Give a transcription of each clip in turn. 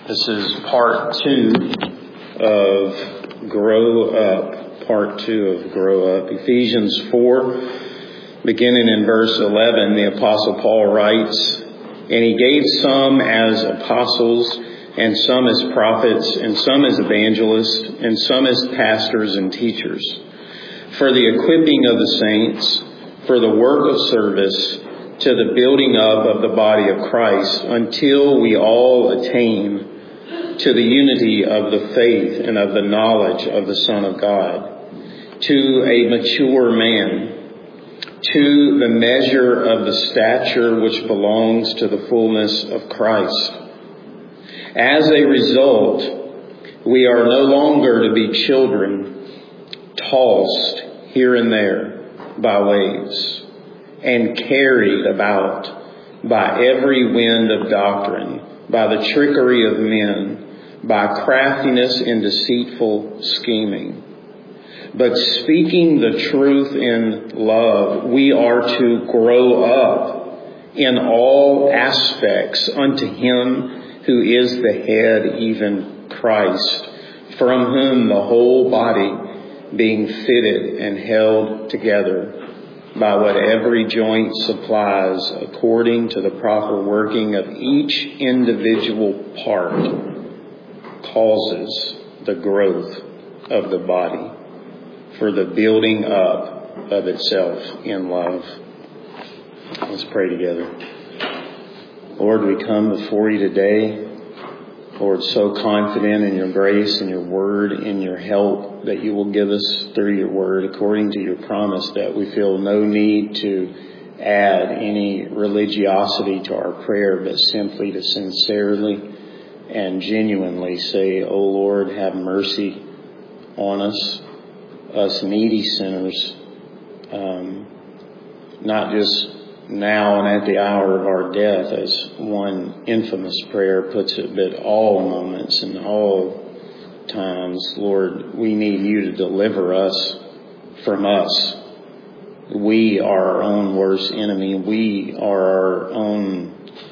This is part 2 of Grow Up. Part 2 of Grow Up. Ephesians 4, beginning in verse 11, the Apostle Paul writes, "And he gave some as apostles, and some as prophets, and some as evangelists, and some as pastors and teachers, for the equipping of the saints, for the work of service, to the building up of the body of Christ, until we all attain to the unity of the faith and of the knowledge of the Son of God, to a mature man, to the measure of the stature which belongs to the fullness of Christ. As a result, we are no longer to be children, tossed here and there by waves, and carried about by every wind of doctrine, by the trickery of men, by craftiness and deceitful scheming. But speaking the truth in love, we are to grow up in all aspects unto Him who is the head, even Christ, from whom the whole body, being fitted and held together by what every joint supplies, according to the proper working of each individual part, causes the growth of the body for the building up of itself in love." Let's pray together. Lord, we come before you today, Lord, so confident in your grace and your word, in your help that you will give us through your word, according to your promise, that we feel no need to add any religiosity to our prayer, but simply to sincerely and genuinely say, "O Lord, have mercy on us needy sinners, not just now and at the hour of our death," as one infamous prayer puts it, but all moments and all times. Lord, we need you to deliver us from us. We are our own worst enemy. We are our own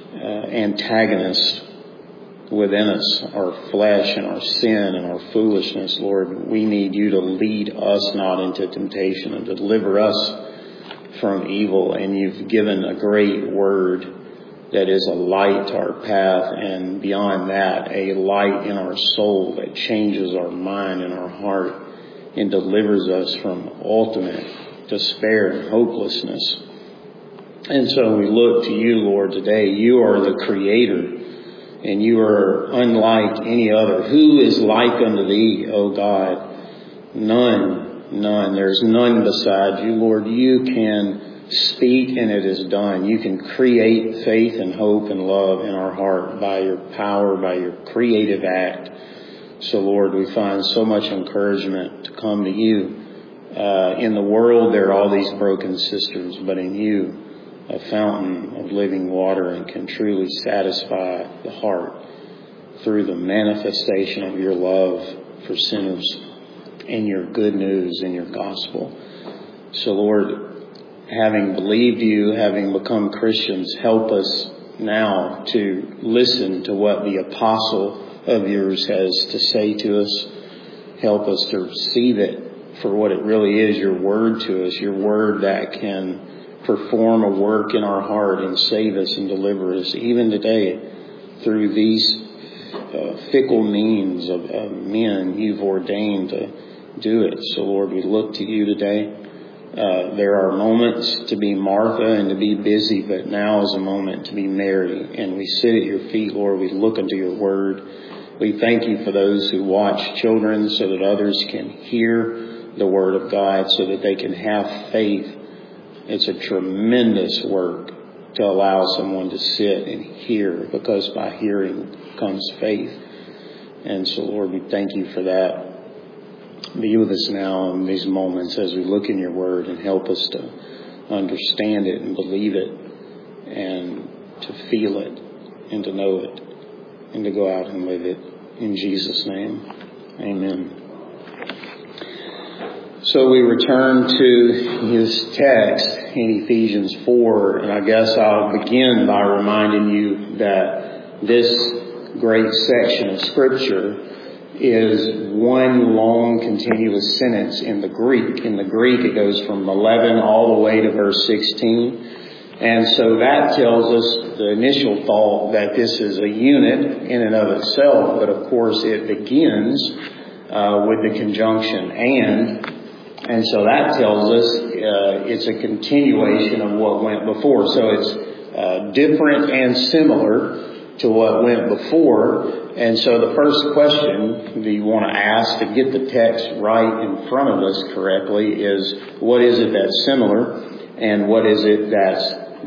antagonist within us, our flesh and our sin and our foolishness. Lord, we need you to lead us not into temptation and deliver us from evil. And you've given a great word that is a light to our path, and beyond that, a light in our soul that changes our mind and our heart and delivers us from ultimate despair and hopelessness. And so we look to you, Lord, today. You are the Creator, and you are unlike any other. Who is like unto thee, O God? None. There's none beside you, Lord. You can speak and it is done. You can create faith and hope and love in our heart by your power, by your creative act. So, Lord, we find so much encouragement to come to you. In the world, there are all these broken cisterns, but in you, a fountain of living water, and can truly satisfy the heart through the manifestation of your love for sinners and your good news and your gospel. So, Lord, having believed you, having become Christians, help us now to listen to what the apostle of yours has to say to us. Help us to receive it for what it really is, your word to us, your word that can perform a work in our heart and save us and deliver us even today through these fickle means of men you've ordained to do it. So, Lord, we look to you today. There are moments to be Martha and to be busy, but now is a moment to be Mary. And we sit at your feet, Lord. We look into your word. We thank you for those who watch children so that others can hear the word of God, so that they can have faith. It's a tremendous work to allow someone to sit and hear, because by hearing comes faith. And so, Lord, we thank you for that. Be with us now in these moments as we look in your word, and help us to understand it and believe it and to feel it and to know it and to go out and live it. In Jesus' name, amen. So we return to this text in Ephesians 4, and I guess I'll begin by reminding you that this great section of Scripture is one long continuous sentence in the Greek. In the Greek, it goes from 11 all the way to verse 16. And so that tells us the initial thought that this is a unit in and of itself, but of course it begins with the conjunction and so that tells us it's a continuation of what went before. So it's different and similar to what went before. And so the first question that you want to ask to get the text right in front of us correctly is, what is it that's similar and what is it that's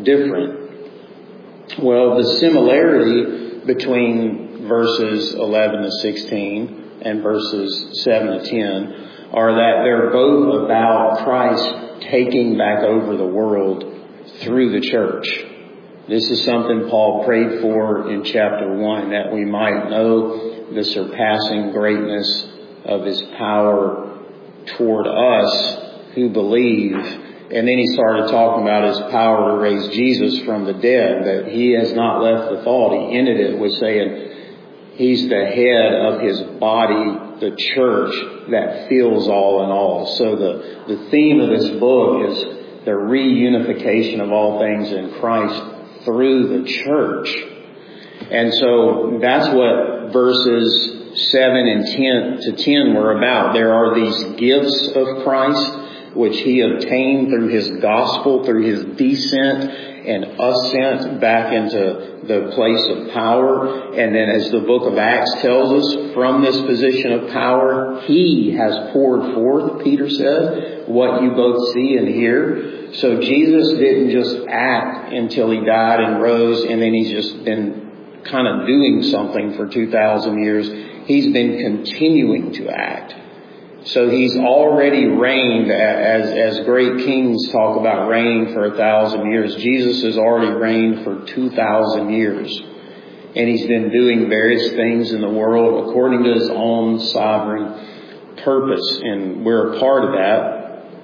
different? Well, the similarity between verses 11 to 16 and verses 7 to 10 are that they're both about Christ taking back over the world through the church. This is something Paul prayed for in chapter 1, that we might know the surpassing greatness of His power toward us who believe. And then he started talking about His power to raise Jesus from the dead, that He has not left the thought. He ended it with saying He's the head of His body, the church, that fills all in all. So the theme of this book is the reunification of all things in Christ through the church. And so that's what verses 7 and 10 to 10 were about. There are these gifts of Christ which He obtained through His gospel, through His descent and ascent back into the place of power. And then as the book of Acts tells us, from this position of power, He has poured forth, Peter said, what you both see and hear. So Jesus didn't just act until He died and rose, and then He's just been kind of doing something for 2,000 years. He's been continuing to act. So He's already reigned, as great kings talk about reigning for 1,000 years. Jesus has already reigned for 2,000 years. And He's been doing various things in the world according to His own sovereign purpose. And we're a part of that.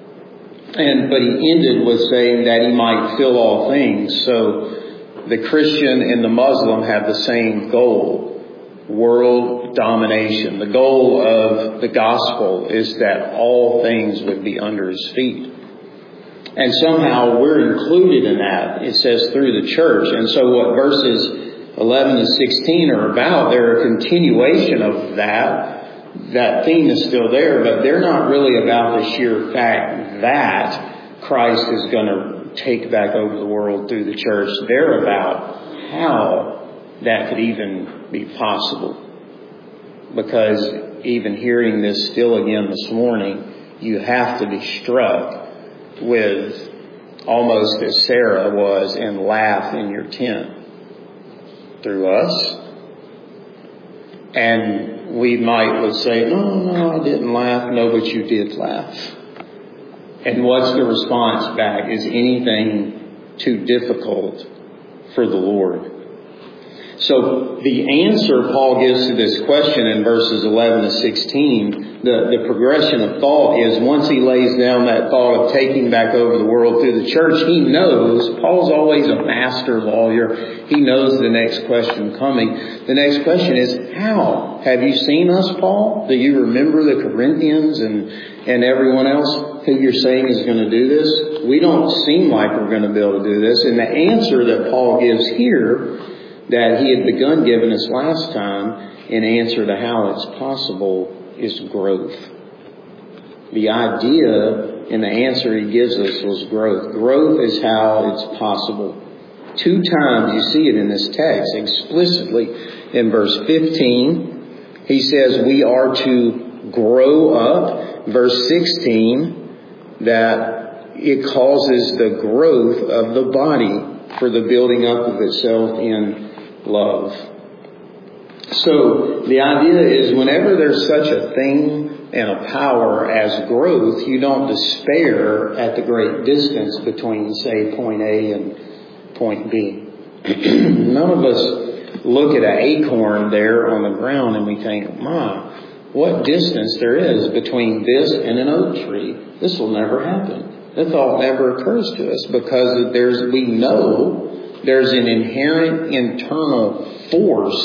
But He ended with saying that He might fill all things. So the Christian and the Muslim have the same goal. World domination. The goal of the gospel is that all things would be under His feet. And somehow we're included in that. It says through the church. And so what verses 11 to 16 are about, they're a continuation of that. That theme is still there, but they're not really about the sheer fact that Christ is going to take back over the world through the church. They're about how that could even be possible. Because even hearing this still again this morning, you have to be struck with, almost as Sarah was, and laugh in your tent through us. And we would say, no, I didn't laugh. No, but you did laugh. And what's the response back? Is anything too difficult for the Lord? So the answer Paul gives to this question in verses 11 to 16, the progression of thought is, once he lays down that thought of taking back over the world through the church, he knows, Paul's always a master lawyer, he knows the next question coming. The next question is, how? Have you seen us, Paul? Do you remember the Corinthians and everyone else who you're saying is going to do this? We don't seem like we're going to be able to do this. And the answer that Paul gives here, that he had begun giving us last time in answer to how it's possible, is growth. The idea in the answer he gives us was growth. Growth is how it's possible. 2 times you see it in this text explicitly. In verse 15, he says we are to grow up. Verse 16, that it causes the growth of the body for the building up of itself in love. So the idea is, whenever there's such a thing and a power as growth, you don't despair at the great distance between, say, point A and point B. None of us look at an acorn there on the ground and we think, what distance there is between this and an oak tree. This will never happen. That thought never occurs to us, because we know there's an inherent internal force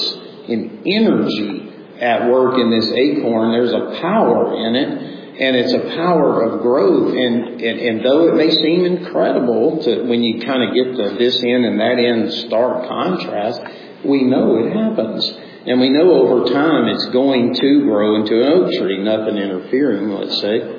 an energy at work in this acorn. There's a power in it, and it's a power of growth. And though it may seem incredible when you kind of get this end and that end stark contrast, we know it happens. And we know over time it's going to grow into an oak tree, nothing interfering, let's say.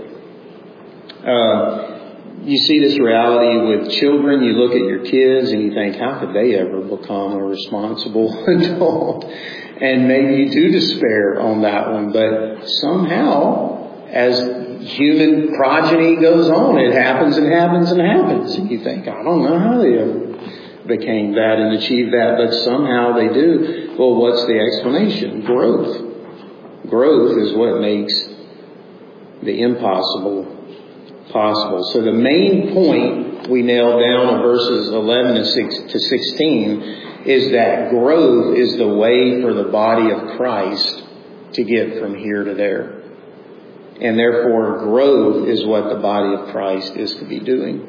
You see this reality with children. You look at your kids and you think, how could they ever become a responsible adult? And maybe you do despair on that one. But somehow, as human progeny goes on, it happens and happens and happens. And you think, I don't know how they ever became that and achieved that, but somehow they do. Well, what's the explanation? Growth. Growth is what makes the impossible possible. So the main point we nailed down in verses 11 to 16 is that growth is the way for the body of Christ to get from here to there. And therefore, growth is what the body of Christ is to be doing.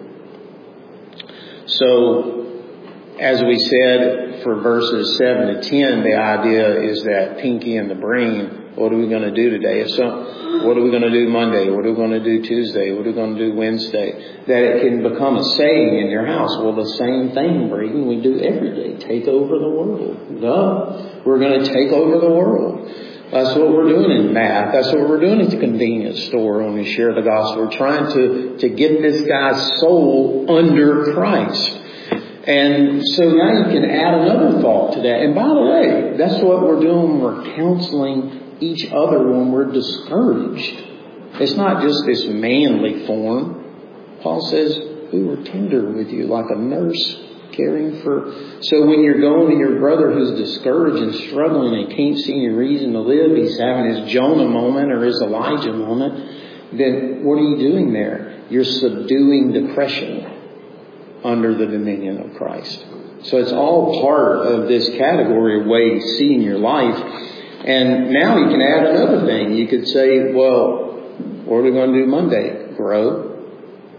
So, as we said for verses 7 to 10, the idea is that pinky in the brain. What are we going to do today? What are we going to do Monday? What are we going to do Tuesday? What are we going to do Wednesday? That it can become a saying in your house. Well, the same thing, Braden, we do every day. Take over the world. No, we're going to take over the world. That's what we're doing in math. That's what we're doing at the convenience store when we share the gospel. We're trying to get this guy's soul under Christ. And so now you can add another thought to that. And by the way, that's what we're doing when we're counseling each other when we're discouraged. It's not just this manly form. Paul says, we were tender with you like a nurse caring for. So when you're going to your brother who's discouraged and struggling and can't see any reason to live, he's having his Jonah moment or his Elijah moment, then what are you doing there? You're subduing depression under the dominion of Christ. So it's all part of this category of way of seeing your life. And now you can add another thing. You could say, well, what are we going to do Monday? Grow.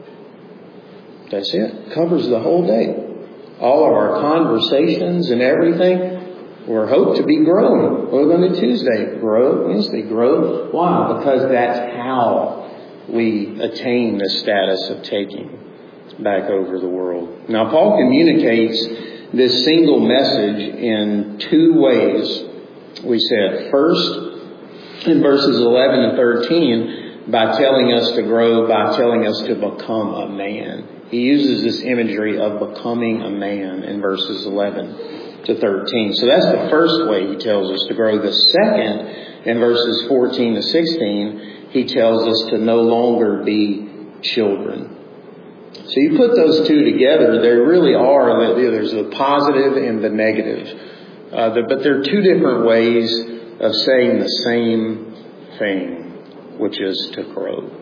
That's it. Covers the whole day. All of our conversations and everything, we're hoped to be growing. What are we going to do Tuesday? Grow. Wednesday, grow. Why? Because that's how we attain the status of taking back over the world. Now, Paul communicates this single message in two ways. We said, first, in verses 11 and 13, by telling us to grow, by telling us to become a man. He uses this imagery of becoming a man in verses 11 to 13. So that's the first way he tells us to grow. The second, in verses 14 to 16, he tells us to no longer be children. So you put those two together, there really are, there's the positive and the negative. But there are two different ways of saying the same thing, which is to grow.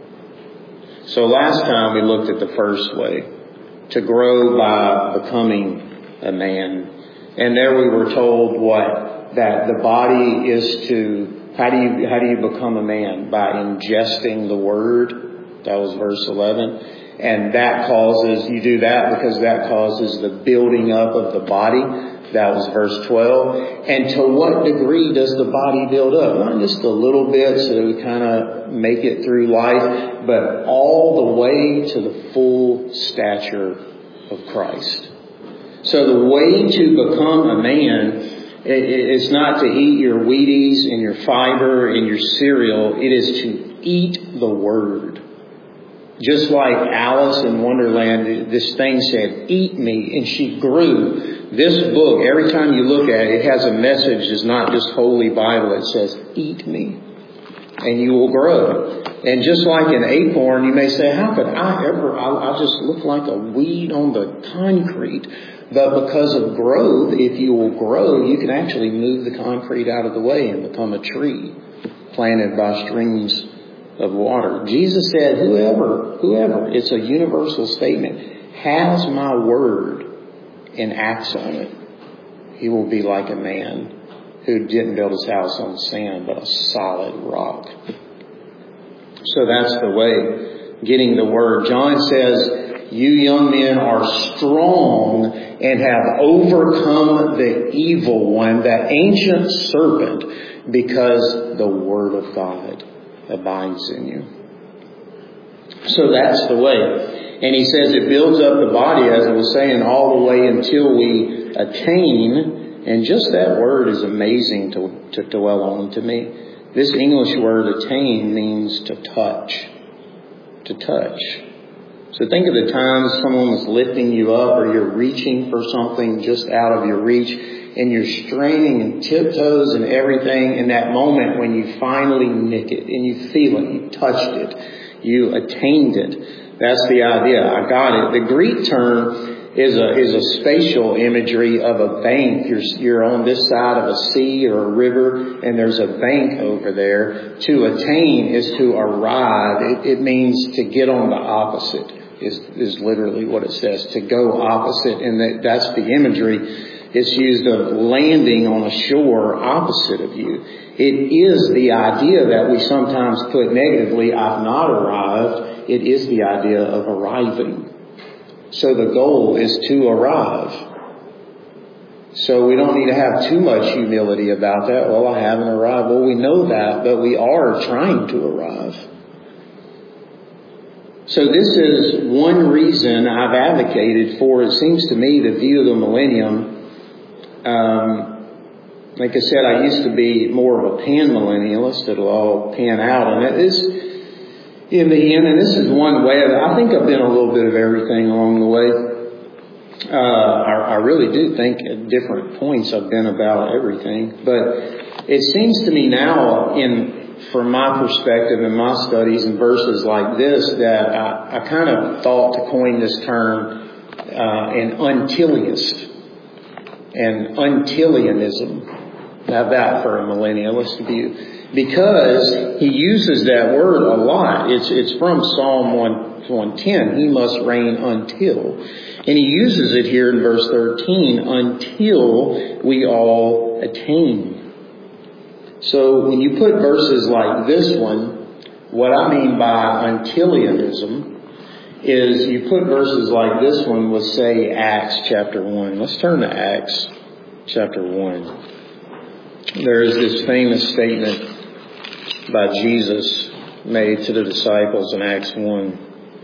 So last time we looked at the first way, to grow by becoming a man. And there we were told what? That the body is to, how do you become a man? By ingesting the word. That was verse 11. And that causes, you do that because that causes the building up of the body. That was verse 12. And to what degree does the body build up? Not just a little bit so that we kind of make it through life, but all the way to the full stature of Christ. So the way to become a man is not to eat your Wheaties and your fiber and your cereal. It is to eat the Word. Just like Alice in Wonderland, this thing said, eat me, and she grew. This book, every time you look at it, it has a message. It's not just Holy Bible. It says, eat me, and you will grow. And just like an acorn, you may say, how could I just look like a weed on the concrete. But because of growth, if you will grow, you can actually move the concrete out of the way and become a tree planted by streams of water. Jesus said, whoever, it's a universal statement, has my word and acts on it, he will be like a man who didn't build his house on sand, but a solid rock. So that's the way, getting the word. John says you young men are strong and have overcome the evil one, that ancient serpent, because the Word of God abides in you. So that's the way. And he says it builds up the body, as I was saying, all the way until we attain. And just that word is amazing to dwell on to me. This English word attain means to touch. To touch. So think of the times someone was lifting you up, or you're reaching for something just out of your reach, and you're straining and tiptoes and everything. In that moment when you finally nick it and you feel it, you touched it, you attained it. That's the idea. I got it. The Greek term is a spatial imagery of a bank. You're on this side of a sea or a river, and there's a bank over there. To attain is to arrive. It means to get on the opposite. Is literally what it says. To go opposite, and that's the imagery. It's used of landing on a shore opposite of you. It is the idea that we sometimes put negatively, I've not arrived. It is the idea of arriving. So the goal is to arrive. So we don't need to have too much humility about that. Well, I haven't arrived. Well, we know that, but we are trying to arrive. So this is one reason I've advocated for, it seems to me, the view of the millennium. Like I said, I used to be more of a pan-millennialist. It'll all pan out. And it is, in the end, and this is one way, I think I've been a little bit of everything along the way. I really do think at different points I've been about everything. But it seems to me now, from my perspective and my studies and verses like this, that I kind of thought to coin this term, an untiliist. And Untilianism. Have that for a millennialist view. Because he uses that word a lot. It's from Psalm 110. He must reign until. And he uses it here in verse 13. Until we all attain. So when you put verses like this one, what I mean by Untilianism is you put verses like this one with, say, Acts chapter 1. Let's turn to Acts chapter 1. There is this famous statement by Jesus made to the disciples in Acts 1.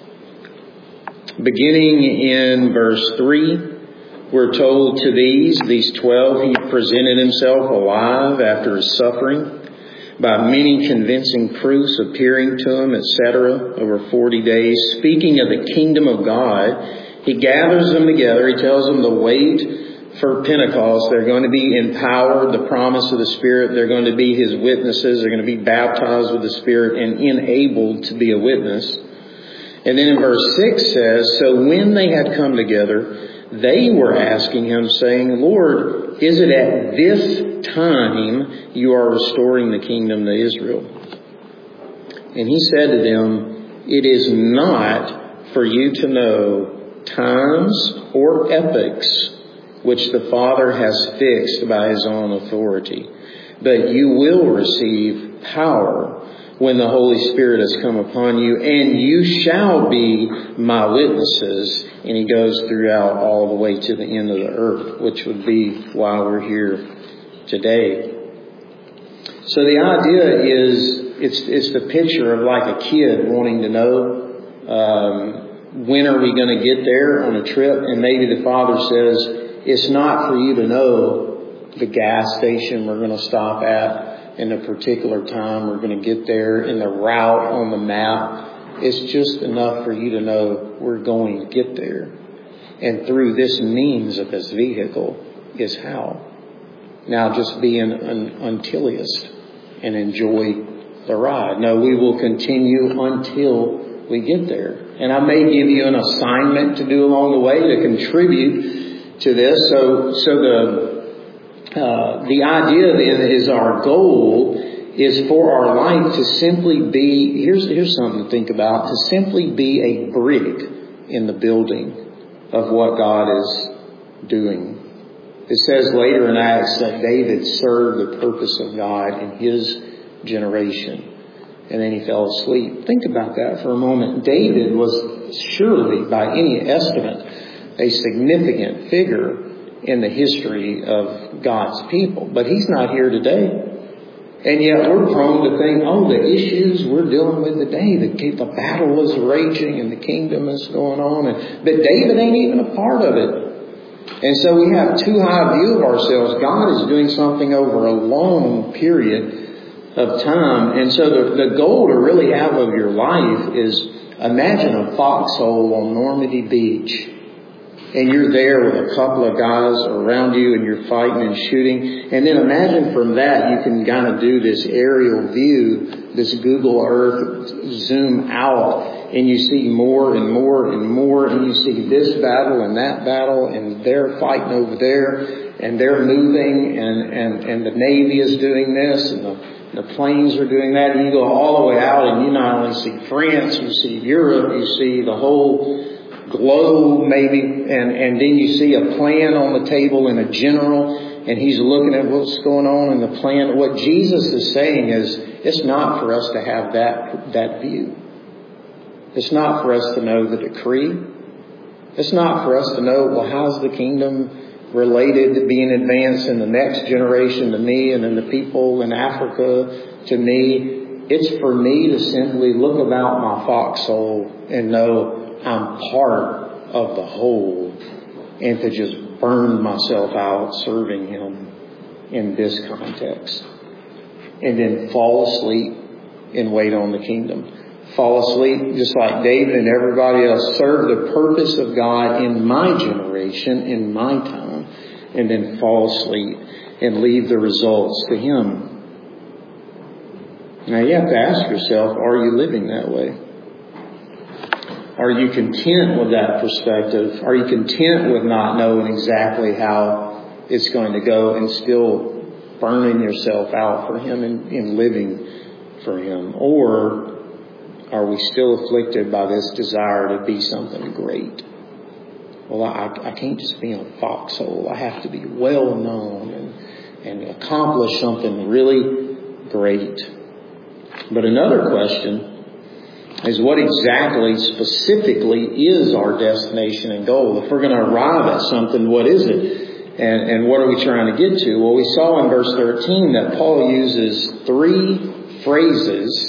Beginning in verse 3, we're told to these 12, he presented himself alive after his suffering by many convincing proofs appearing to him, etc., over 40 days, speaking of the kingdom of God. He gathers them together. He tells them to wait for Pentecost. They're going to be empowered, the promise of the Spirit. They're going to be His witnesses. They're going to be baptized with the Spirit and enabled to be a witness. And then in verse 6 says, so when they had come together, they were asking Him, saying, Lord, is it at this time you are restoring the kingdom to Israel? And He said to them, it is not for you to know times or epochs which the Father has fixed by His own authority. But you will receive power when the Holy Spirit has come upon you, and you shall be my witnesses. And He goes throughout all the way to the end of the earth, which would be why we're here today. So the idea is, it's the picture of like a kid wanting to know, when are we going to get there on a trip? And maybe the father says, it's not for you to know the gas station we're going to stop at in a particular time. We're going to get there in the route on the map. It's just enough for you to know we're going to get there. And through this means of this vehicle is how. Now just be an untiliist and enjoy the ride. No, we will continue until we get there. And I may give you an assignment to do along the way to contribute to this. So the idea then is our goal is for our life to simply be, here's something to think about, to simply be a brick in the building of what God is doing. It says later in Acts that David served the purpose of God in his generation. and then he fell asleep. Think about that for a moment. David was surely, by any estimate, a significant figure in the history of God's people. But he's not here today. And yet we're prone to think, the issues we're dealing with today, the battle is raging and the kingdom is going on. But David ain't even a part of it. And so we have too high a view of ourselves. God is doing something over a long period of time. And so the goal to really have of your life is, imagine a foxhole on Normandy Beach. And you're there with a couple of guys around you and you're fighting and shooting. And then imagine from that you can kind of do this aerial view, this Google Earth zoom out. And you see more and more and more. And you see this battle and that battle. And they're fighting over there. And they're moving. And the Navy is doing this. And the planes are doing that. And you go all the way out and you not only see France, you see Europe, you see the whole globe maybe, and then you see a plan on the table and a general, and he's looking at what's going on in the plan. What Jesus is saying is, it's not for us to have that view. It's not for us to know the decree. It's not for us to know, well, how's the kingdom related to being advanced in the next generation to me and in the people in Africa to me. It's for me to simply look about my foxhole and know I'm part of the whole, and to just burn myself out serving Him in this context. And then fall asleep and wait on the kingdom. Fall asleep just like David and everybody else. Serve the purpose of God in my generation, in my time. And then fall asleep and leave the results to Him. Now you have to ask yourself, are you living that way? Are you content with that perspective? Are you content with not knowing exactly how it's going to go and still burning yourself out for Him and living for Him? Or are we still afflicted by this desire to be something great? Well, I can't just be in a foxhole. I have to be well known and accomplish something really great. But another question is, what exactly specifically is our destination and goal? If we're going to arrive at something, what is it? And what are we trying to get to? Well, we saw in verse 13 that Paul uses 3 phrases,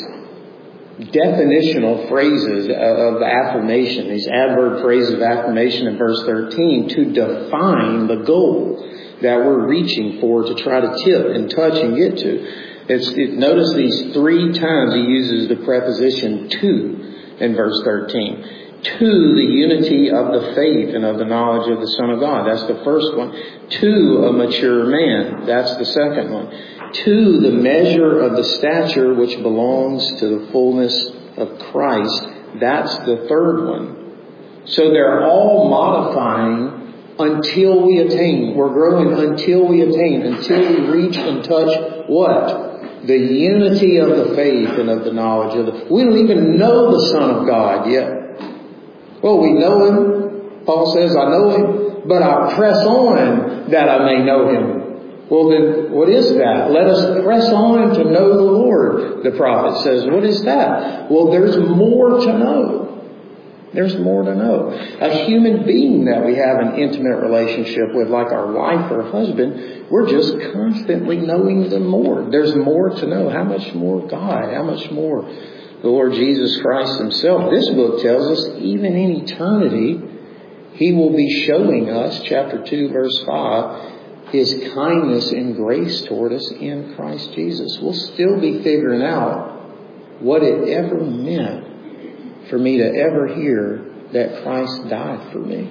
definitional phrases of affirmation, these adverb phrases of affirmation in verse 13 to define the goal that we're reaching for, to try to tip and touch and get to. Notice these 3 times he uses the preposition to in verse 13. To the unity of the faith and of the knowledge of the Son of God. That's the first one. To a mature man. That's the second one. To the measure of the stature which belongs to the fullness of Christ. That's the third one. So they're all modifying until we attain. We're growing until we attain. Until we reach and touch what? The unity of the faith and of the knowledge of the... We don't even know the Son of God yet. Well, we know Him. Paul says, I know Him, but I press on that I may know Him. Well, then, what is that? Let us press on to know the Lord, the prophet says. What is that? Well, there's more to know. There's more to know. A human being that we have an intimate relationship with, like our wife or husband, we're just constantly knowing them more. There's more to know. How much more God? How much more the Lord Jesus Christ Himself? This book tells us even in eternity, He will be showing us, chapter 2, verse 5, His kindness and grace toward us in Christ Jesus. We'll still be figuring out what it ever meant for me to ever hear that Christ died for me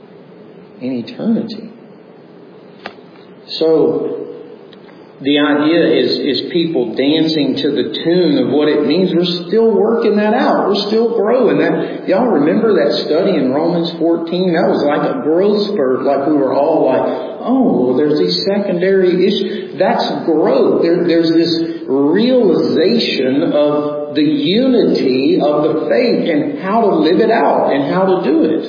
in eternity. So the idea is people dancing to the tune of what it means. We're still working that out. We're still growing that. Y'all remember that study in Romans 14? That was like a growth spurt. Like we were all like, oh, well, there's these secondary issues. That's growth. There's this realization of the unity of the faith and how to live it out and how to do it.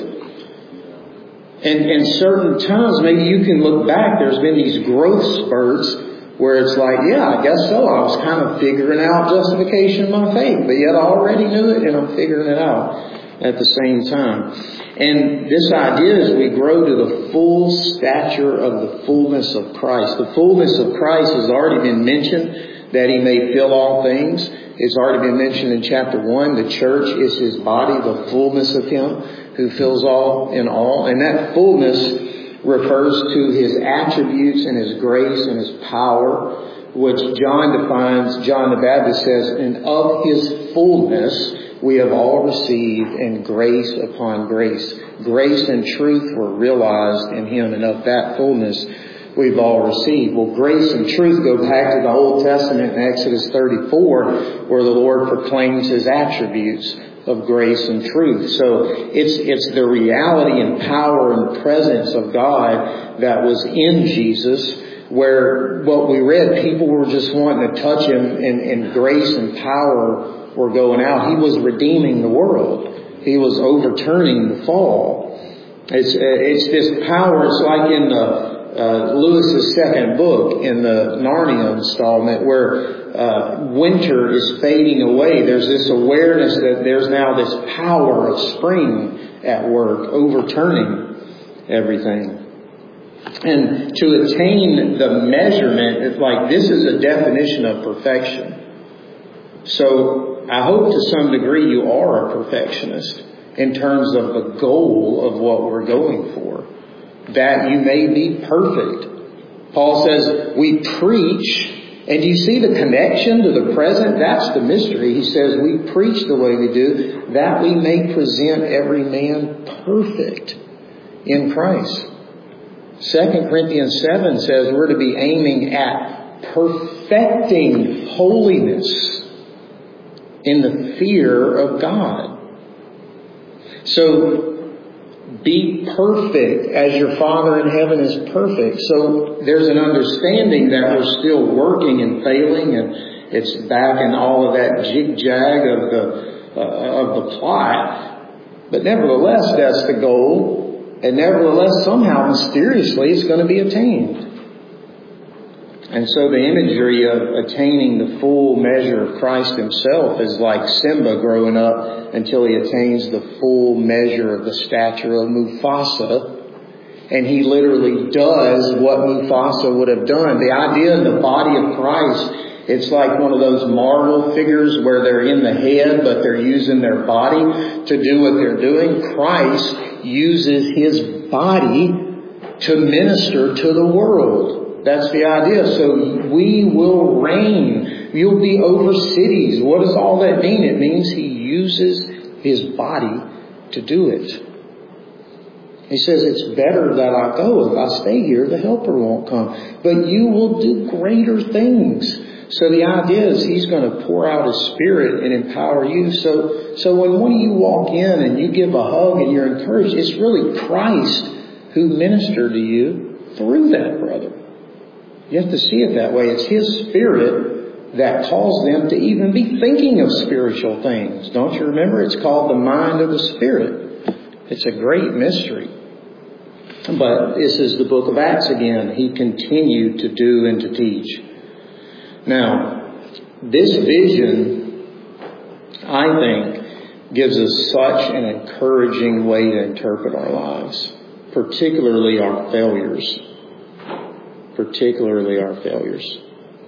And certain times, maybe you can look back, there's been these growth spurts where it's like, yeah, I guess so. I was kind of figuring out justification by faith, but yet I already knew it and I'm figuring it out at the same time. And this idea is we grow to the full stature of the fullness of Christ. The fullness of Christ has already been mentioned, that He may fill all things. It's already been mentioned in chapter 1. The church is His body, the fullness of Him who fills all in all. And that fullness refers to His attributes and His grace and His power, which John defines. John the Baptist says, and of His fullness we have all received, and grace upon grace. Grace and truth were realized in Him, and of that fullness we've all received. Well, grace and truth go back to the Old Testament in Exodus 34, where the Lord proclaims His attributes of grace and truth. So it's the reality and power and presence of God that was in Jesus, where what we read, people were just wanting to touch Him, and grace and power were going out. He was redeeming the world. He was overturning the fall. It's this power. It's like in Lewis's second book, in the Narnia installment, where winter is fading away. There's this awareness that there's now this power of spring at work, overturning everything. And to attain the measurement, it's like this is a definition of perfection. So I hope to some degree you are a perfectionist in terms of the goal of what we're going for, that you may be perfect. Paul says we preach, and you see the connection to the present? That's the mystery. He says we preach the way we do, that we may present every man perfect in Christ. 2 Corinthians 7 says we're to be aiming at perfecting holiness in the fear of God. So be perfect as your Father in heaven is perfect. So there's an understanding that we're still working and failing, and it's back in all of that jig-jag of the plot. But nevertheless, that's the goal. And nevertheless, somehow, mysteriously, it's going to be attained. And so the imagery of attaining the full measure of Christ Himself is like Simba growing up until he attains the full measure of the stature of Mufasa. And he literally does what Mufasa would have done. The idea in the body of Christ, it's like one of those Marvel figures where they're in the head, but they're using their body to do what they're doing. Christ uses His body to minister to the world. That's the idea. So we will reign. You'll be over cities. What does all that mean? It means He uses His body to do it. He says, it's better that I go. If I stay here, the Helper won't come. But you will do greater things. So the idea is He's going to pour out His Spirit and empower you. So when one of you walk in and you give a hug and you're encouraged, it's really Christ who ministered to you through that brother. You have to see it that way. It's His Spirit that caused them to even be thinking of spiritual things. Don't you remember? It's called the mind of the Spirit. It's a great mystery. But this is the book of Acts again. He continued to do and to teach. Now, this vision, I think, gives us such an encouraging way to interpret our lives, particularly our failures. Particularly our failures.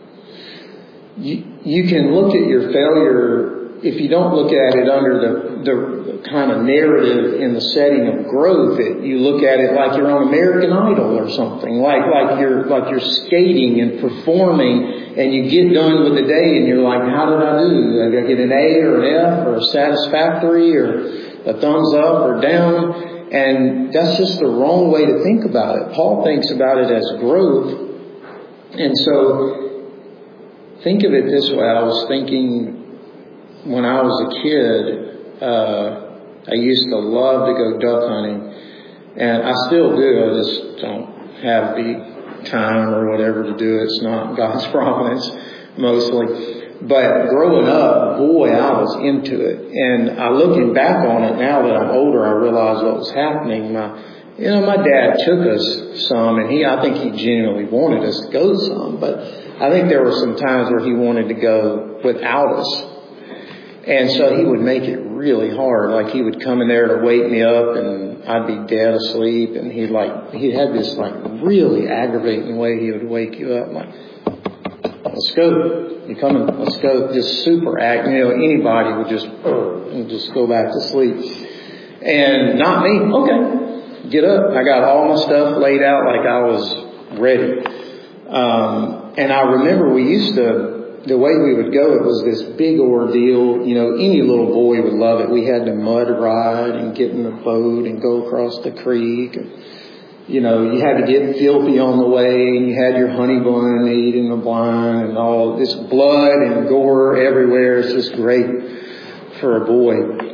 You can look at your failure, if you don't look at it under the kind of narrative in the setting of growth, you look at it like you're on American Idol or something, like you're skating and performing, and you get done with the day and you're like, how did I do? Did I get an A or an F or a satisfactory or a thumbs up or down? And that's just the wrong way to think about it. Paul thinks about it as growth. And so think of it this way. I was thinking when I was a kid, I used to love to go duck hunting. And I still do. I just don't have the time or whatever to do it. It's not God's providence mostly. But growing up, boy, I was into it. And looking back on it now that I'm older, I realize what was happening. My dad took us some, and I think he genuinely wanted us to go some. But I think there were some times where he wanted to go without us. And so he would make it really hard. Like he would come in there to wake me up and I'd be dead asleep. And he had this like really aggravating way he would wake you up. Like, let's go. You coming? Let's go. Just super anybody would just go back to sleep. And not me. Okay. Get up. I got all my stuff laid out like I was ready. And I remember the way we would go, it was this big ordeal. Any little boy would love it. We had to mud ride and get in the boat and go across the creek. You had to get filthy on the way, and you had your honey bun eating the blind and all this blood and gore everywhere. It's just great for a boy.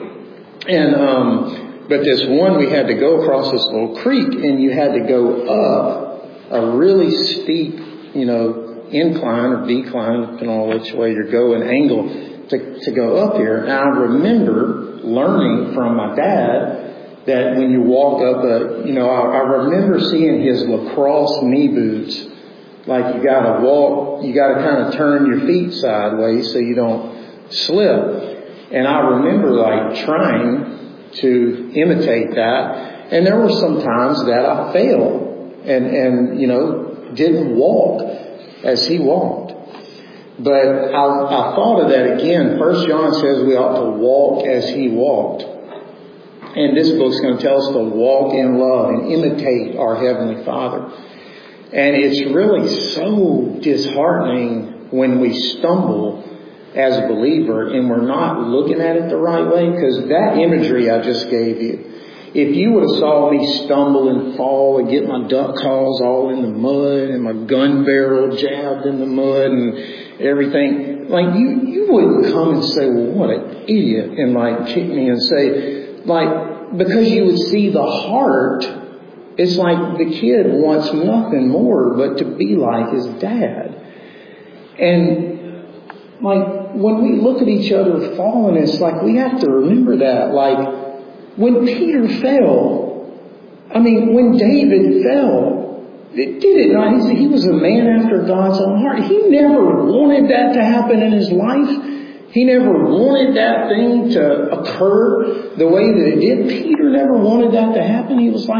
And, but this one, we had to go across this little creek, and you had to go up a really steep, incline or decline, depending on which way you're going, angle to go up here. And I remember learning from my dad that when you walk up I remember seeing his lacrosse knee boots. Like you gotta kind of turn your feet sideways so you don't slip. And I remember trying to imitate that. And there were some times that I failed and didn't walk as he walked. But I thought of that again. 1 John says we ought to walk as he walked. And this book's going to tell us to walk in love and imitate our Heavenly Father. And it's really so disheartening when we stumble as a believer and we're not looking at it the right way, because that imagery I just gave you, if you would have saw me stumble and fall and get my duck calls all in the mud and my gun barrel jabbed in the mud and everything, you wouldn't come and say, well, what an idiot, and kick me and say, because you would see the heart. It's like the kid wants nothing more but to be like his dad. And when we look at each other falling, it's we have to remember that. When Peter fell, when David fell, it did it not. He was a man after God's own heart. He never wanted that to happen in his life. He never wanted that thing to occur the way that it did. Peter never wanted that to happen. He was like,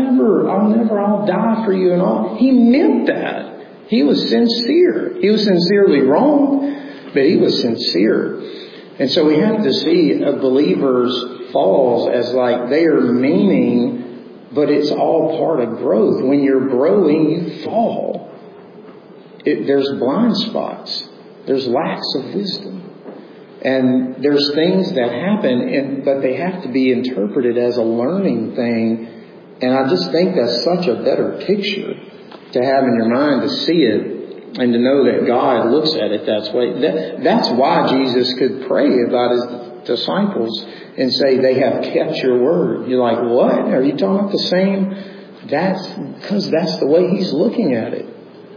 I'll die for you and all. He meant that. He was sincere. He was sincerely wrong, but he was sincere. And so we have to see a believer's falls as they are meaning, but it's all part of growth. When you're growing, you fall. There's blind spots. There's lacks of wisdom. And there's things that happen, but they have to be interpreted as a learning thing. And I just think that's such a better picture to have in your mind, to see it and to know that God looks at it that way. That's why Jesus could pray about his disciples and say, they have kept your word. You're like, what? Are you talking about the same? That's because that's the way he's looking at it.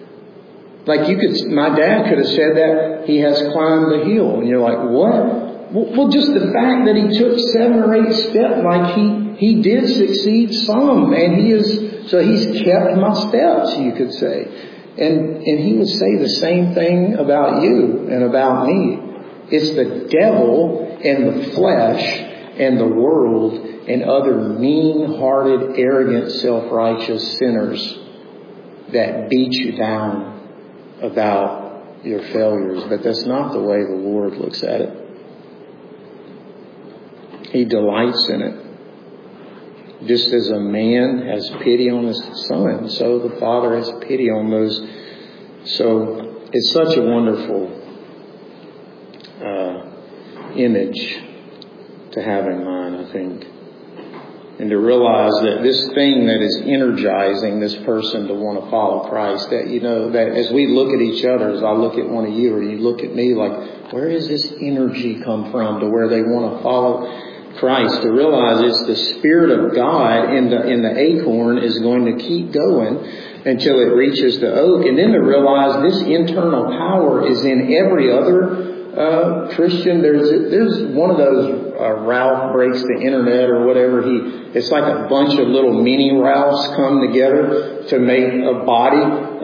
My dad could have said that he has climbed the hill. And you're like, what? Well, just the fact that he took 7 or 8 steps, he did succeed some. And he's kept my steps, you could say. And he would say the same thing about you and about me. It's the devil and the flesh and the world and other mean-hearted, arrogant, self-righteous sinners that beat you down about your failures. But that's not the way the Lord looks at it. He delights in it. Just as a man has pity on his son, so the Father has pity on those. So it's such a wonderful image to have in mind, I think. And to realize that this thing that is energizing this person to want to follow Christ, that, that as we look at each other, as I look at one of you or you look at me, where does this energy come from to where they want to follow Christ? To realize it's the Spirit of God in the acorn is going to keep going until it reaches the oak. And then to realize this internal power is in every other Christian. There's one of those Ralph Breaks the Internet or whatever. It's like a bunch of little mini Ralphs come together to make a body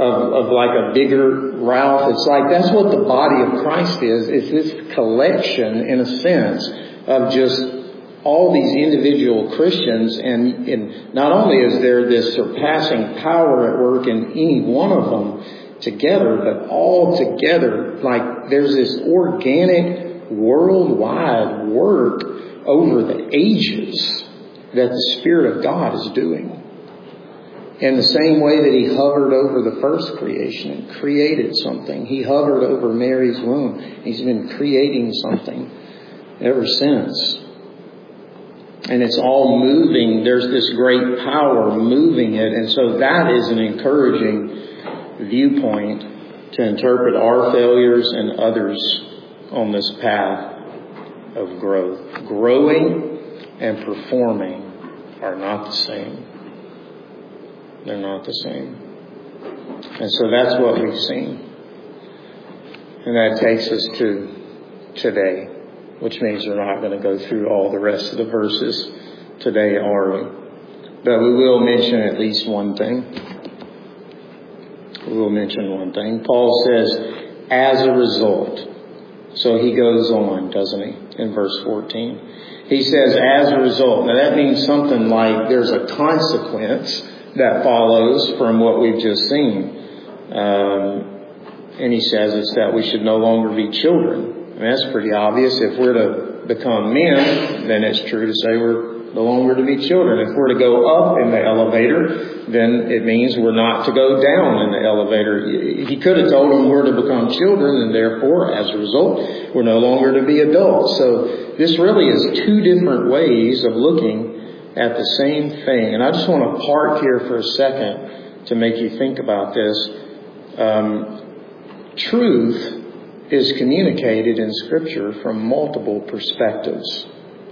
of like a bigger Ralph. It's like that's what the body of Christ is. It's this collection, in a sense, of just all these individual Christians. And not only is there this surpassing power at work in any one of them together, but all together, like there's this organic worldwide work over the ages that the Spirit of God is doing. In the same way that He hovered over the first creation and created something, He hovered over Mary's womb. He's been creating something ever since. And it's all moving. There's this great power moving it. And so that is an encouraging viewpoint to interpret our failures and others on this path of growth. Growing and performing are not the same. They're not the same. And so that's what we've seen. And that takes us to today, which means we're not going to go through all the rest of the verses today, are we? But we will mention at least one thing. We will mention one thing. Paul says, as a result. So he goes on, doesn't he, in verse 14. He says, as a result. Now that means something like there's a consequence that follows from what we've just seen. And he says it's that we should no longer be children. I mean, that's pretty obvious. If we're to become men, then it's true to say we're no longer to be children. If we're to go up in the elevator, then it means we're not to go down in the elevator. He could have told them we're to become children, and therefore, as a result, we're no longer to be adults. So this really is two different ways of looking at the same thing. And I just want to park here for a second to make you think about this. Truth is communicated in Scripture from multiple perspectives.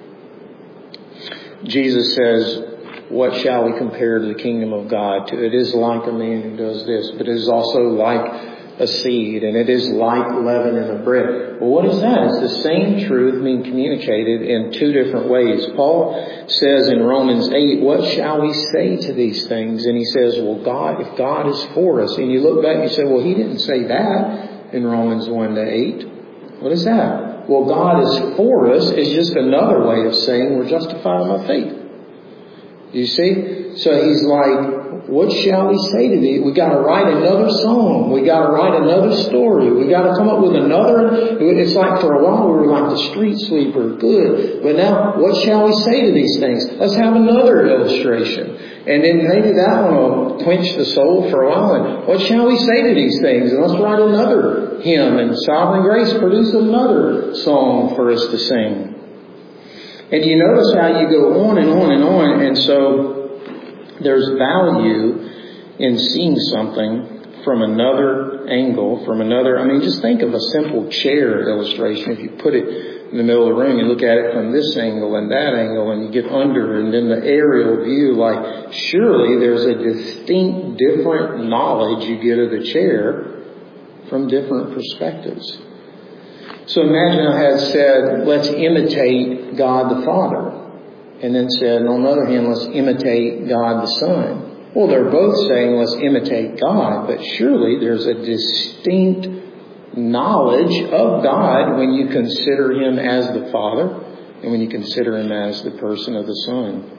Jesus says, what shall we compare to the kingdom of God to? It is like a man who does this, but it is also like a seed, and it is like leaven in a bread. Well, what is that? It's the same truth being communicated in two different ways. Paul says in Romans 8, what shall we say to these things? And he says, well, God, if God is for us. And you look back and you say, well, he didn't say that in Romans 1-8. What is that? Well, God is for us is just another way of saying we're justified by faith. You see? So he's like, what shall we say to thee? We got to write another song. We got to write another story. We got to come up with another. It's like for a while we were like the street sweeper. Good. But now, what shall we say to these things? Let's have another illustration. And then maybe that one will quench the soul for a while. And what shall we say to these things? And let's write another hymn. And Sovereign Grace produce another song for us to sing. And you notice how you go on and on and on. And so there's value in seeing something from another angle, from another. I mean, just think of a simple chair illustration. If you put it in the middle of the room, you look at it from this angle and that angle, and you get under, and then the aerial view, like surely there's a distinct different knowledge you get of the chair from different perspectives. So imagine I had said, let's imitate God the Father. And then said, on the other hand, let's imitate God the Son. Well, they're both saying let's imitate God, but surely there's a distinct knowledge of God when you consider Him as the Father and when you consider Him as the person of the Son.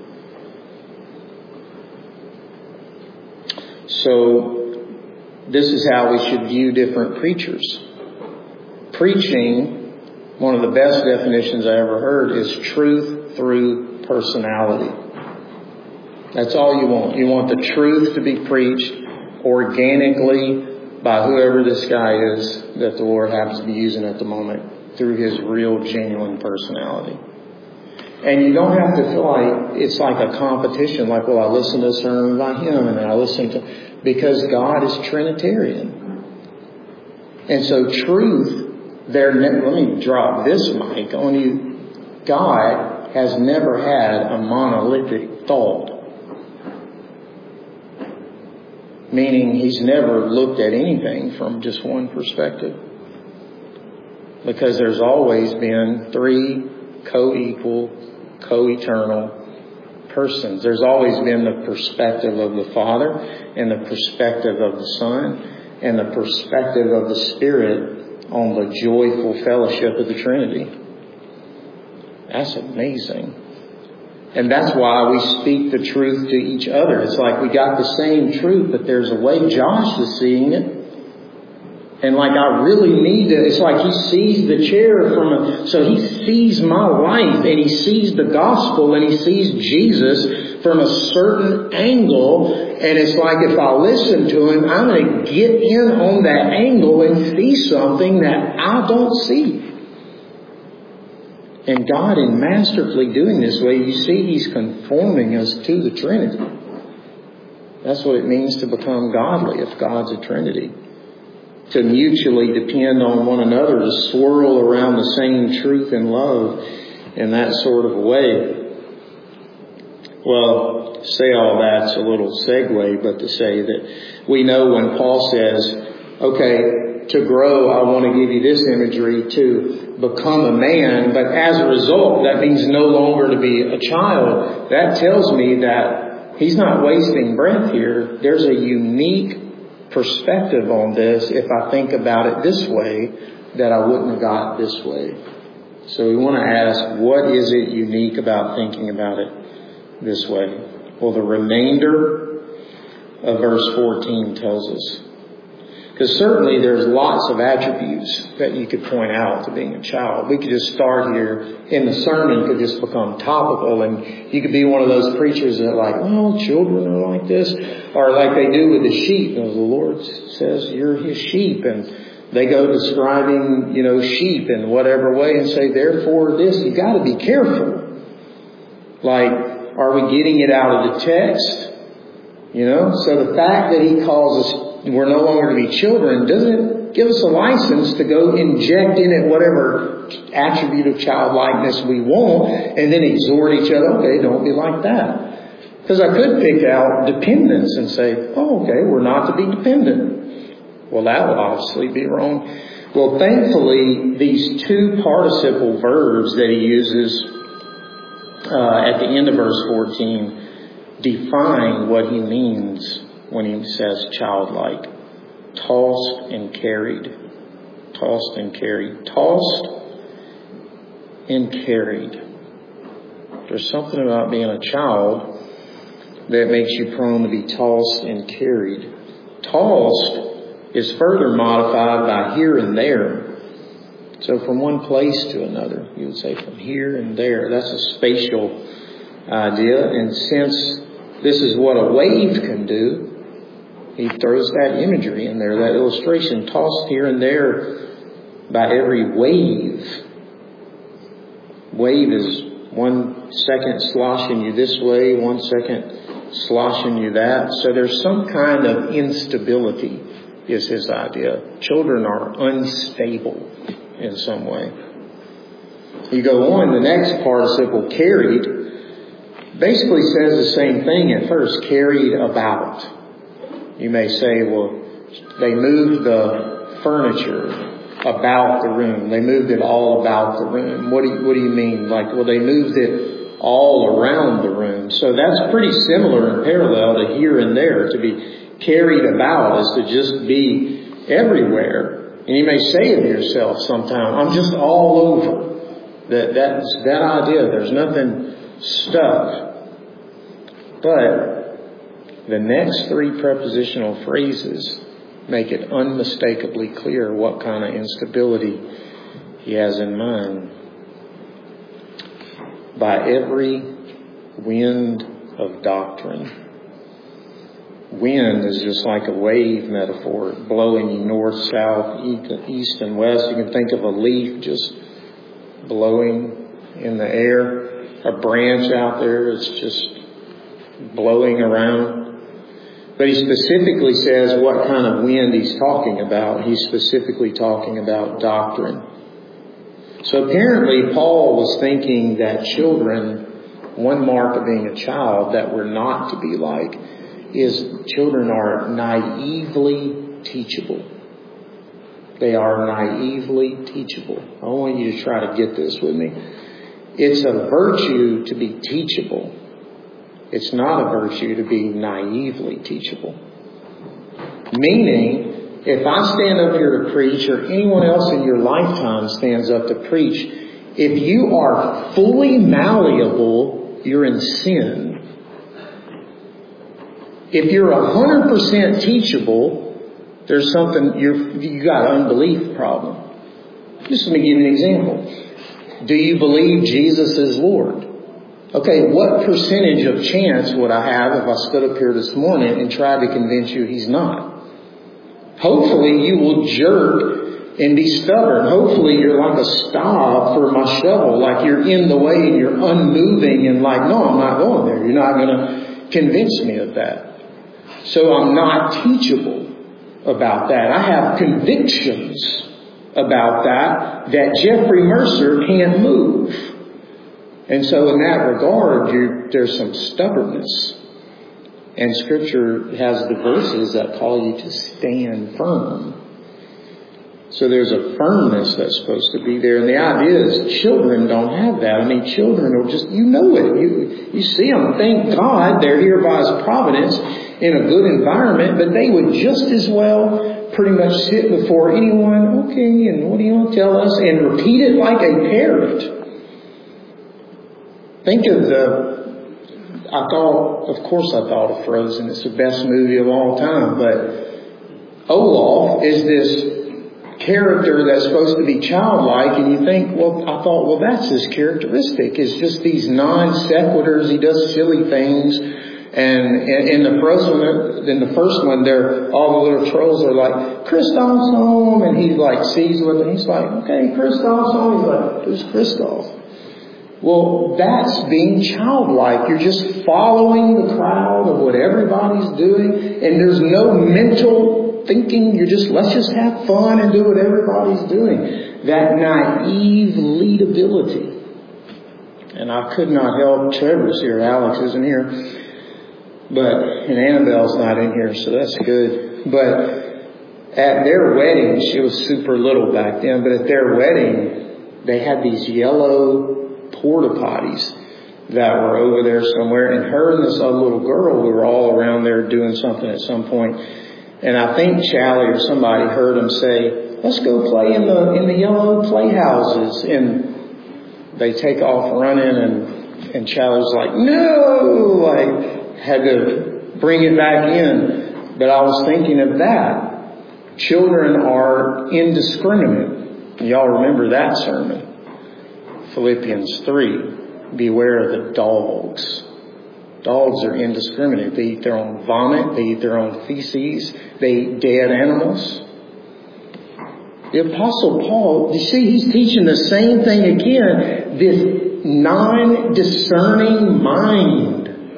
So this is how we should view different preachers. Preaching, one of the best definitions I ever heard, is truth through personality. That's all you want. You want the truth to be preached organically by whoever this guy is that the Lord happens to be using at the moment through His real, genuine personality. And you don't have to feel like it's like a competition, like, well, I listen to a sermon by him and then I listen to... Because God is Trinitarian. And so truth... let me drop this mic on you. God has never had a monolithic thought. Meaning He's never looked at anything from just one perspective. Because there's always been three co-equal, co-eternal persons. There's always been the perspective of the Father and the perspective of the Son and the perspective of the Spirit on the joyful fellowship of the Trinity. That's amazing. And that's why we speak the truth to each other. It's like we got the same truth, but there's a way Josh is seeing it. And like I really need to, it's like he sees the chair so he sees my life and he sees the gospel and he sees Jesus from a certain angle. And it's like if I listen to him, I'm going to get in on that angle and see something that I don't see. And God, in masterfully doing this way, you see He's conforming us to the Trinity. That's what it means to become godly if God's a Trinity. To mutually depend on one another, to swirl around the same truth and love in that sort of way. Well, say all that's a little segue, but to say that we know when Paul says, okay, to grow, I want to give you this imagery, to become a man, but as a result, that means no longer to be a child. That tells me that he's not wasting breath here. There's a unique perspective on this if I think about it this way that I wouldn't have got this way. So we want to ask, what is it unique about thinking about it this way? Well, the remainder of verse 14 tells us. Because certainly there's lots of attributes that you could point out to being a child. We could just start here, and the sermon could just become topical, and you could be one of those preachers that are like, well, children are like this, or like they do with the sheep. You know, the Lord says you're His sheep, and they go describing, sheep in whatever way and say, therefore this, you got to be careful. Like, are we getting it out of the text? So the fact that He calls us we're no longer to be children doesn't give us a license to go inject in it whatever attribute of childlikeness we want and then exhort each other, okay, don't be like that. Because I could pick out dependence and say, oh, okay, we're not to be dependent. Well, that would obviously be wrong. Well, thankfully, these two participle verbs that he uses at the end of verse 14 define what he means when he says childlike. Tossed and carried. Tossed and carried. Tossed and carried. There's something about being a child that makes you prone to be tossed and carried. Tossed is further modified by here and there. So from one place to another, you would say from here and there. That's a spatial idea. And since this is what a wave can do, he throws that imagery in there, that illustration, tossed here and there by every wave. Wave is 1 second sloshing you this way, 1 second sloshing you that. So there's some kind of instability is his idea. Children are unstable in some way. You go on, the next participle, carried, basically says the same thing at first, carried about. You may say, well, they moved the furniture about the room. They moved it all about the room. What do you mean? Like, well, they moved it all around the room. So that's pretty similar and parallel to here and there. To be carried about is to just be everywhere. And you may say of yourself sometime, I'm just all over. That idea, there's nothing stuck. But the next three prepositional phrases make it unmistakably clear what kind of instability he has in mind. By every wind of doctrine. Wind is just like a wave metaphor, blowing you north, south, east, and west. You can think of a leaf just blowing in the air, a branch out there, it's just blowing around. But he specifically says what kind of wind he's talking about. He's specifically talking about doctrine. So apparently Paul was thinking that children, one mark of being a child that we're not to be like, is children are naively teachable. They are naively teachable. I want you to try to get this with me. It's a virtue to be teachable. It's not a virtue to be naively teachable. Meaning, if I stand up here to preach, or anyone else in your lifetime stands up to preach, if you are fully malleable, you're in sin. If you're 100% teachable, there's something, you got an unbelief problem. Just let me give you an example. Do you believe Jesus is Lord? Okay, what percentage of chance would I have if I stood up here this morning and tried to convince you He's not? Hopefully you will jerk and be stubborn. Hopefully you're like a stop for my shovel, like you're in the way and you're unmoving and like, no, I'm not going there. You're not going to convince me of that. So I'm not teachable about that. I have convictions about that Jeffrey Mercer can't move. And so in that regard, there's some stubbornness. And Scripture has the verses that call you to stand firm. So there's a firmness that's supposed to be there. And the idea is children don't have that. I mean, children are just, you know it. You see them. Thank God they're here by His providence in a good environment. But they would just as well pretty much sit before anyone. Okay, and what do you want to tell us? And repeat it like a parrot. Think of I thought of Frozen. It's the best movie of all time. But Olaf is this character that's supposed to be childlike, and you think, well, that's his characteristic. It's just these non-sequiturs. He does silly things. And in the first one, all the little trolls are like, Kristoff's home, and he like sees what, and he's like, okay, Kristoff's home. He's like, who's Kristoff? Well, that's being childlike. You're just following the crowd of what everybody's doing, and there's no mental thinking. Let's just have fun and do what everybody's doing. That naive leadability. And I could not help, Trevor's here, Alex isn't here, and Annabelle's not in here, so that's good. But at their wedding, she was super little back then, but at their wedding, they had these yellow porta potties that were over there somewhere, and her and this other little girl, we were all around there doing something at some point, and I think Charlie or somebody heard them say, let's go play in the yellow playhouses, and they take off running, and Charlie's like, no, had to bring it back in. But I was thinking of that. Children are indiscriminate. Y'all remember that sermon. Philippians 3. Beware of the dogs. Dogs are indiscriminate. They eat their own vomit. They eat their own feces. They eat dead animals. The Apostle Paul, you see, he's teaching the same thing again. This non-discerning mind.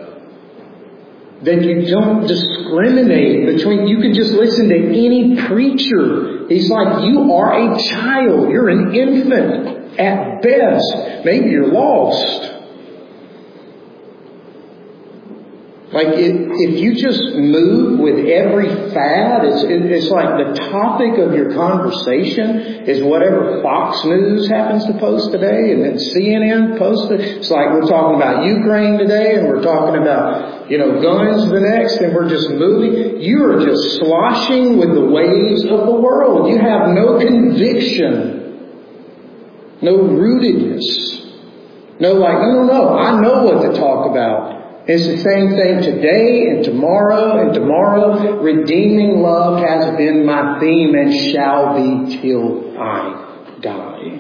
That you don't discriminate between, you can just listen to any preacher. He's like, you are a child. You're an infant at best. Maybe you're lost. Like if you just move with every fad, it's like the topic of your conversation is whatever Fox News happens to post today, and then CNN posted. It's like we're talking about Ukraine today, and we're talking about guns the next, and we're just moving. You are just sloshing with the waves of the world. You have no conviction, no rootedness, no. I know what to talk about. It's the same thing today and tomorrow and tomorrow. Redeeming love has been my theme and shall be till I die.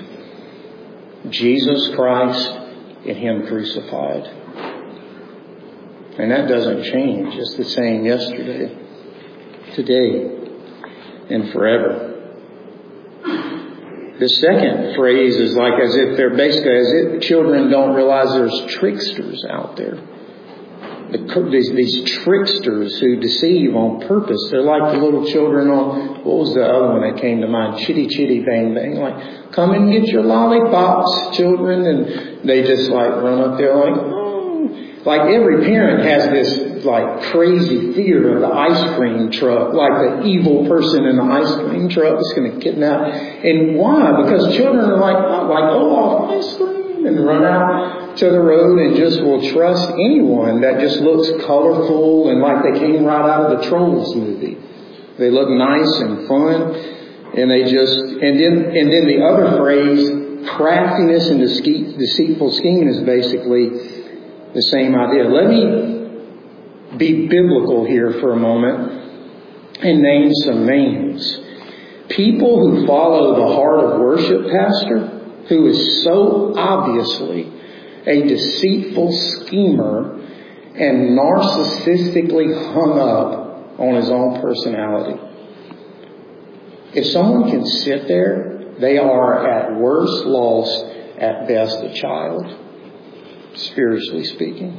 Jesus Christ and Him crucified. And that doesn't change. It's the same yesterday, today, and forever. The second phrase is like as if children don't realize there's tricksters out there. These tricksters who deceive on purpose. They're like the little children on, what was the other one that came to mind? Chitty Chitty Bang Bang. Like, come and get your lollipops, children. And they just run up there like, oh. Like every parent has this crazy fear of the ice cream truck. Like the evil person in the ice cream truck is going to kidnap. And why? Because children are like, oh, ice cream. and run out to the road and just will trust anyone that just looks colorful and like they came right out of the Trolls movie. They look nice and fun, and then the other phrase, craftiness and deceitful scheming, is basically the same idea. Let me be biblical here for a moment and name some names. People who follow the heart of worship pastor, who is so obviously a deceitful schemer and narcissistically hung up on his own personality. If someone can sit there, they are at worst lost, at best a child, spiritually speaking.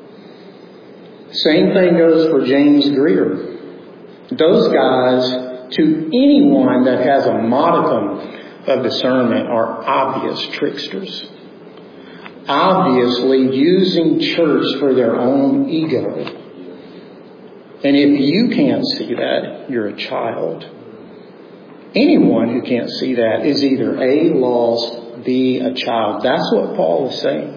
Same thing goes for James Greer. Those guys, to anyone that has a modicum of discernment, are obvious tricksters. Obviously using church for their own ego. And if you can't see that, you're a child. Anyone who can't see that is either A, lost, B, a child. That's what Paul is saying.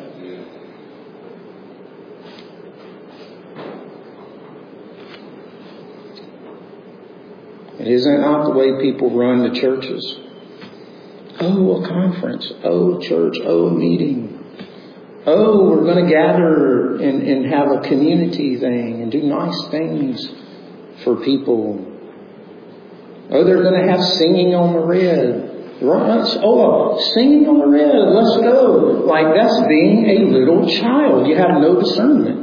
It isn't not the way people run the churches. Oh, a conference. Oh, church. Oh, a meeting. Oh, we're going to gather and have a community thing and do nice things for people. Oh, they're going to have singing on the red. Oh, singing on the red. Let's go. Like, that's being a little child. You have no discernment.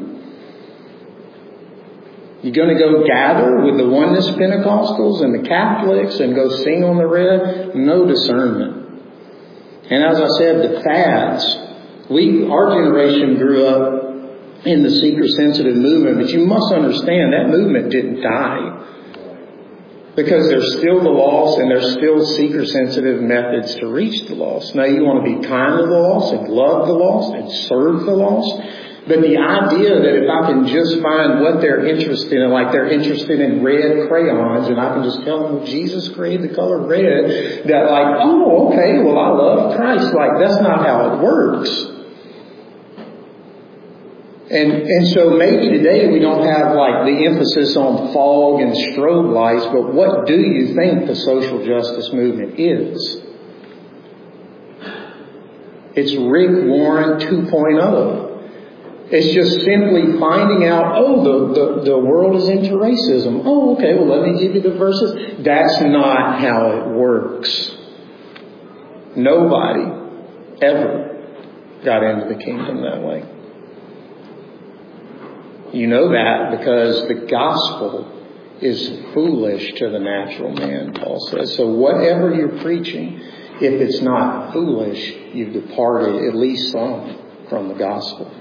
You're going to go gather with the Oneness Pentecostals and the Catholics and go sing on the red? No discernment. And as I said, the fads. Our generation grew up in the seeker-sensitive movement, but you must understand that movement didn't die. Because there's still the lost and there's still seeker-sensitive methods to reach the lost. Now you want to be kind to the lost and love the lost and serve the lost. But the idea that if I can just find what they're interested in, like they're interested in red crayons, and I can just tell them, well, Jesus created the color red, that like, oh, okay, well, I love Christ. Like, that's not how it works. And so maybe today we don't have like the emphasis on fog and strobe lights, but what do you think the social justice movement is? It's Rick Warren 2.0. It's just simply finding out, oh, the world is into racism. Oh, okay, well, let me give you the verses. That's not how it works. Nobody ever got into the kingdom that way. You know that because the gospel is foolish to the natural man, Paul says. So whatever you're preaching, if it's not foolish, you've departed at least some from the gospel.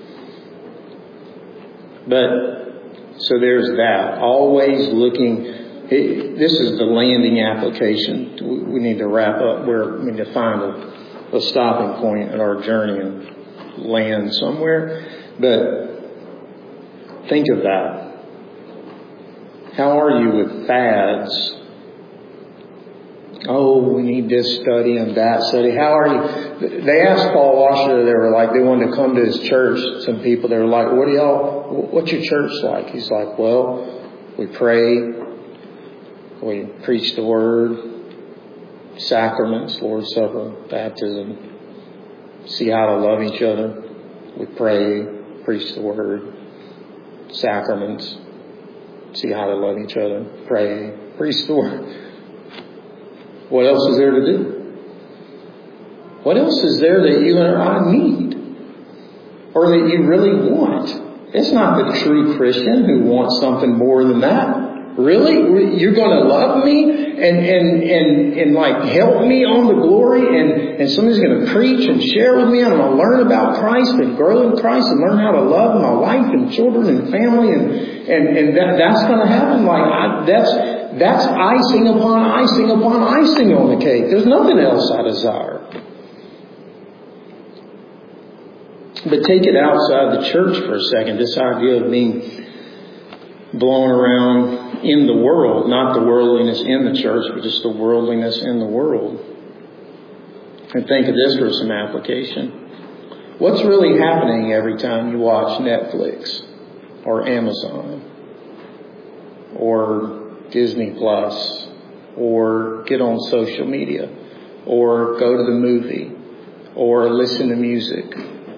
But, so there's that. Always looking, this is the landing application. We need to wrap up where we need to find a stopping point in our journey and land somewhere. But think of that. How are you with fads? Oh, we need this study and that study. How are you? They asked Paul Washer, they wanted to come to his church. Some people, they were like, what's your church like? He's like, well, we pray, we preach the word, sacraments, Lord's Supper, baptism, see how to love each other. We pray, preach the word, sacraments, see how to love each other, pray, preach the word. What else is there to do? What else is there that you and I need? Or that you really want? It's not the true Christian who wants something more than that. Really? You're going to love me and like help me on the glory and somebody's going to preach and share with me and I'm going to learn about Christ and grow in Christ and learn how to love my wife and children and family and that's going to happen. That's icing upon icing upon icing on the cake. There's nothing else I desire. But take it outside the church for a second. This idea of being blown around in the world, not the worldliness in the church, but just the worldliness in the world. And think of this for some application. What's really happening every time you watch Netflix or Amazon or Disney Plus or get on social media or go to the movie or listen to music?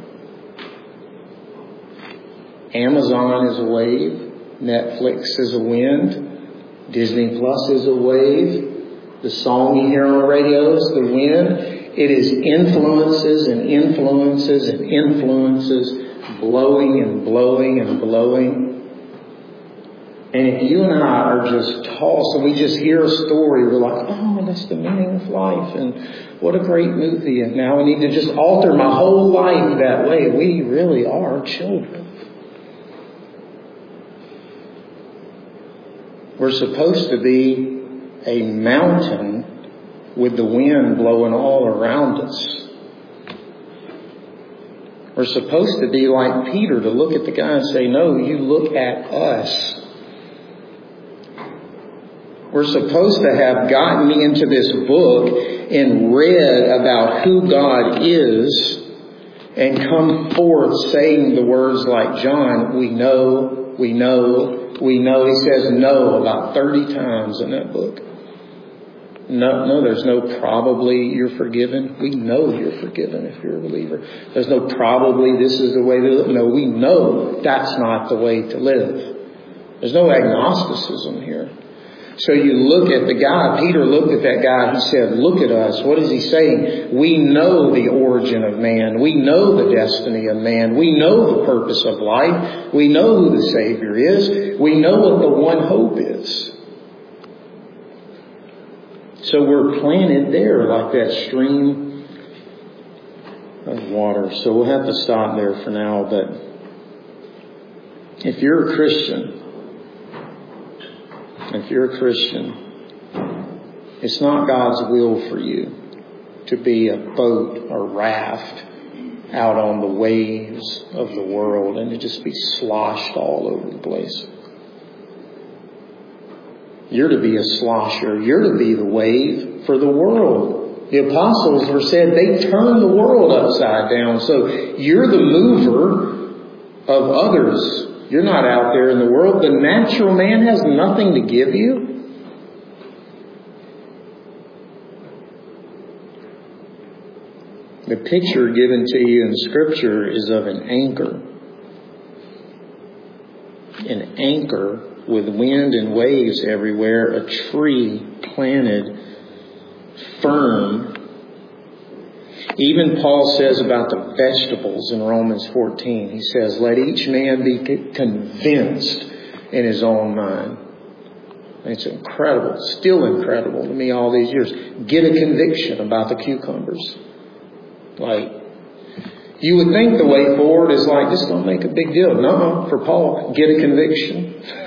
Amazon is a wave. Netflix is a wind. Disney Plus is a wave. The song you hear on the radio is the wind. It is influences and influences and influences blowing and blowing and blowing. And if you and I are just tossed and we just hear a story, we're like, oh, that's the meaning of life, and what a great movie, and now I need to just alter my whole life that way. We really are children. We're supposed to be a mountain with the wind blowing all around us. We're supposed to be like Peter, to look at the guy and say, no, you look at us. We're supposed to have gotten into this book and read about who God is and come forth saying the words like John, we know, we know, we know. He says no about 30 times in that book. No, there's no probably you're forgiven. We know you're forgiven if you're a believer. There's no probably this is the way to live. No, we know that's not the way to live. There's no agnosticism here. So you look at the guy, Peter looked at that guy, he said, look at us. What is he saying? We know the origin of man. We know the destiny of man. We know the purpose of life. We know who the Savior is. We know what the one hope is. So we're planted there like that stream of water. So we'll have to stop there for now. But if you're a Christian, it's not God's will for you to be a boat or raft out on the waves of the world and to just be sloshed all over the place. You're to be a slosher. You're to be the wave for the world. The apostles were said they turned the world upside down. So you're the mover of others. You're not out there in the world. The natural man has nothing to give you. The picture given to you in Scripture is of an anchor. An anchor with wind and waves everywhere, a tree planted firm. Even Paul says about the vegetables in Romans 14. He says, let each man be convinced in his own mind. It's incredible, still incredible to me all these years. Get a conviction about the cucumbers. Like, you would think the way forward is like, this don't make a big deal. No, for Paul, get a conviction.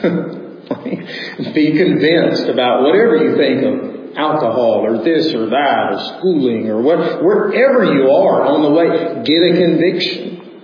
Be convinced about whatever you think of alcohol or this or that or schooling or what, wherever you are on the way, get a conviction.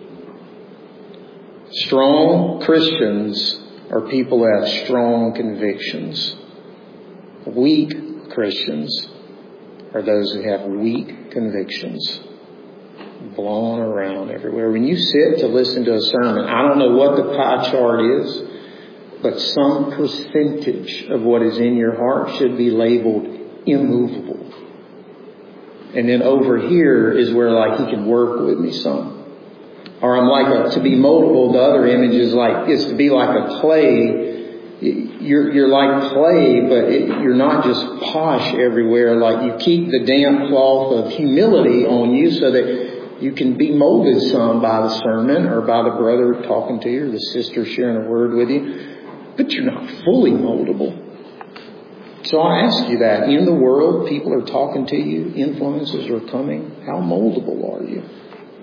Strong Christians are people who have strong convictions. Weak Christians are those who have weak convictions. Blown around everywhere. When you sit to listen to a sermon, I don't know what the pie chart is, but some percentage of what is in your heart should be labeled immovable. And then over here is where like he can work with me some. Or I'm like to be moldable. The other image is to be like a clay. You're like clay, but you're not just posh everywhere. Like you keep the damp cloth of humility on you so that you can be molded some by the sermon or by the brother talking to you or the sister sharing a word with you. But you're not fully moldable. So I ask you that. In the world, people are talking to you. Influences are coming. How moldable are you?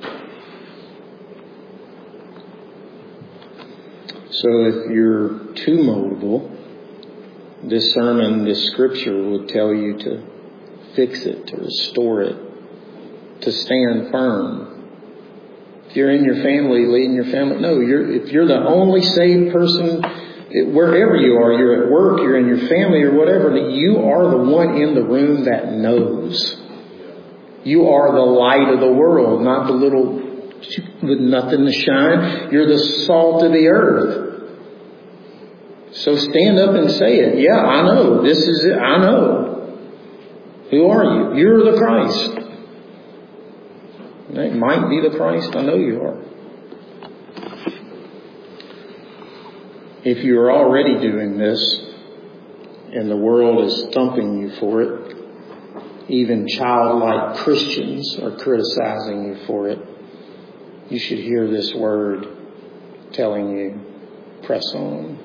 So if you're too moldable, this sermon, this scripture would tell you to fix it, to restore it, to stand firm. If you're in your family, leading your family, no, if you're the only saved person, wherever you are, you're at work, you're in your family or whatever, you are the one in the room that knows. You are the light of the world, not the little with nothing to shine. You're the salt of the earth. So stand up and say it. Yeah, I know. This is it. I know. Who are you? You're the Christ. It might be the Christ. I know you are. If you're already doing this and the world is thumping you for it, even childlike Christians are criticizing you for it, you should hear this word telling you, press on.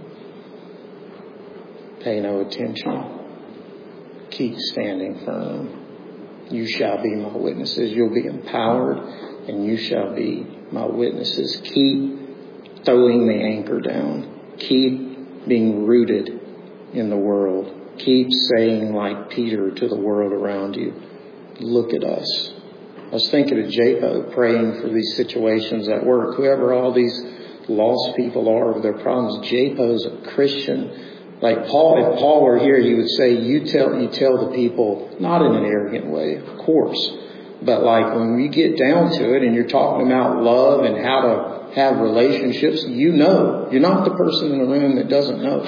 Pay no attention. Keep standing firm. You shall be my witnesses. You'll be empowered and you shall be my witnesses. Keep throwing the anchor down. Keep being rooted in the world. Keep saying like Peter to the world around you, look at us. I was thinking of Jacob praying for these situations at work. Whoever all these lost people are with their problems, Jacob's a Christian. Like Paul, if Paul were here, he would say, you tell the people, not in an arrogant way, of course, but like when we get down to it and you're talking about love and how to have relationships, you know. You're not the person in the room that doesn't know.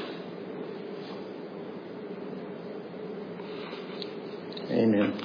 Amen.